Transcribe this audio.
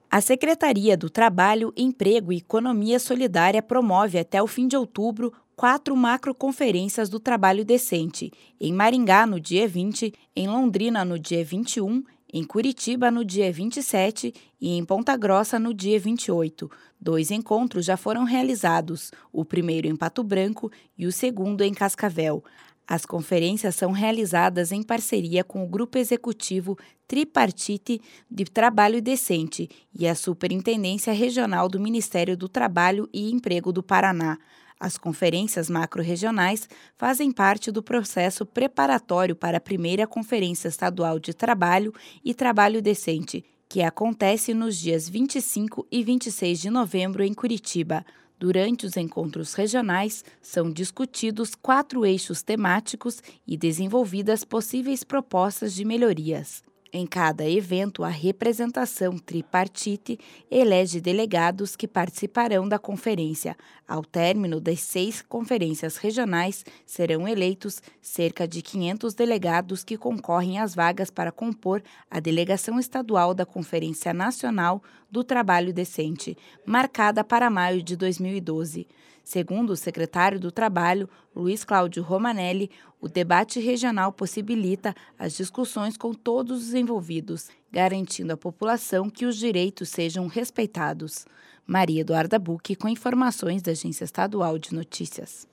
A Secretaria do Trabalho, Emprego e Economia Solidária promove até o fim de outubro 4 macroconferências do trabalho decente, em Maringá no dia 20, em Londrina no dia 21, em Curitiba no dia 27 e em Ponta Grossa no dia 28. 2 encontros já foram realizados, o primeiro em Pato Branco e o segundo em Cascavel. As conferências são realizadas em parceria com o Grupo Executivo Tripartite de Trabalho Decente e a Superintendência Regional do Ministério do Trabalho e Emprego do Paraná. As conferências macro-regionais fazem parte do processo preparatório para a primeira Conferência Estadual de Trabalho e Trabalho Decente, que acontece nos dias 25 e 26 de novembro em Curitiba. Durante os encontros regionais, são discutidos 4 eixos temáticos e desenvolvidas possíveis propostas de melhorias. Em cada evento, a representação tripartite elege delegados que participarão da conferência. Ao término das 6 conferências regionais, serão eleitos cerca de 500 delegados que concorrem às vagas para compor a delegação estadual da Conferência Nacional do Trabalho Decente, marcada para maio de 2012. Segundo o secretário do Trabalho, Luiz Cláudio Romanelli, o debate regional possibilita as discussões com todos os envolvidos, garantindo à população que os direitos sejam respeitados. Maria Eduarda Bucchi, com informações da Agência Estadual de Notícias.